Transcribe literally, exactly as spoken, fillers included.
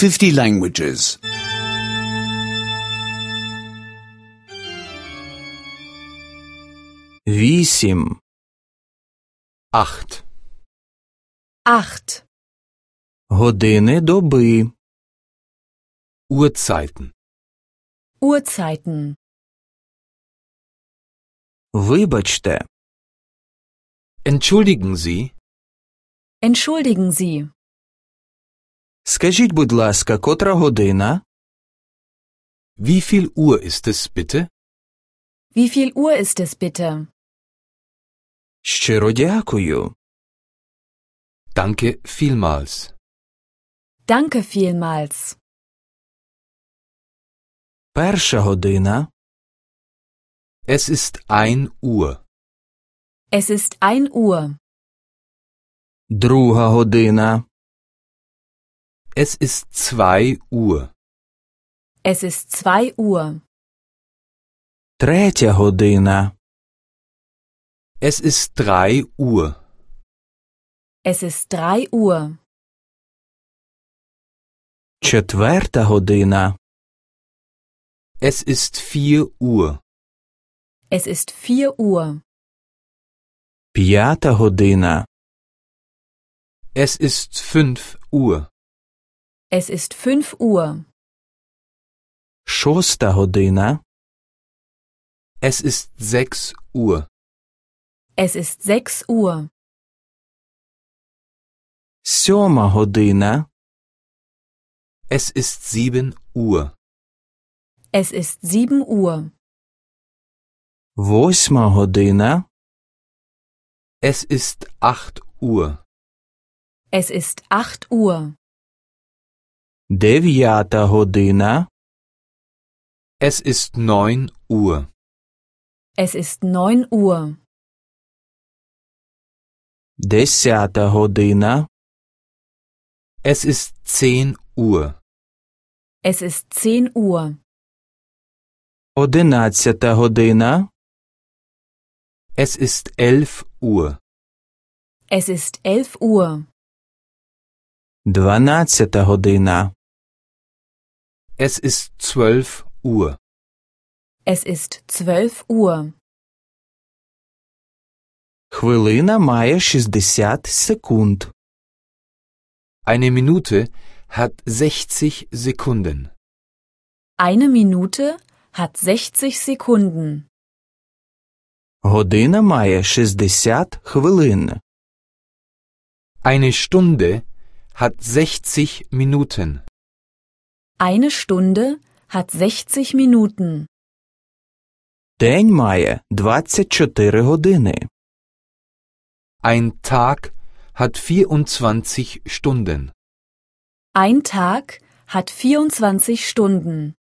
fifty languages. Вісім. Acht. Acht. Години доби. Uhrzeiten. Uhrzeiten. Вибачте. Entschuldigen Sie, Entschuldigen Sie. Скажіть, будь ласка, котра година? wie viel Uhr ist es bitte? Wie viel Uhr ist es bitte? Щиро дякую. Danke vielmals. Danke vielmals. Перша година. Es ist ein Uhr. Es ist ein Uhr. Друга година. Es ist zwei Uhr. Es ist zwei Uhr. Третя година. Es ist drei Uhr. Es ist drei Uhr. Четверта година. Es ist vier Uhr. Es ist vier Uhr. П'ята година. Es ist fünf Uhr. Es ist fünf Uhr. Шоста година. Es ist sechs Uhr. Es ist sechs Uhr. Сьома година. Es ist sieben Uhr. Es ist sieben Uhr. Восьма година. Es ist acht Uhr. Es ist acht Uhr. Дев'ята година. Es ist neun Uhr. Es ist neun Uhr. Десята година. Es ist zehn Uhr. Es ist zehn Uhr. Одинадцята година. Es ist elf Uhr. Es ist elf Uhr. Дванадцята година. Es ist zwölf Uhr. Es ist zwölf Uhr. Хвилина має шістдесят секунд. Eine Minute hat sechzig Sekunden. Eine Minute hat sechzig Sekunden. Година має шістдесят хвилин. Eine Stunde hat sechzig Minuten. Eine Stunde hat sechzig Minuten. День має двадцять чотири години. Ein Tag hat vierundzwanzig Stunden. Ein Tag hat vierundzwanzig Stunden.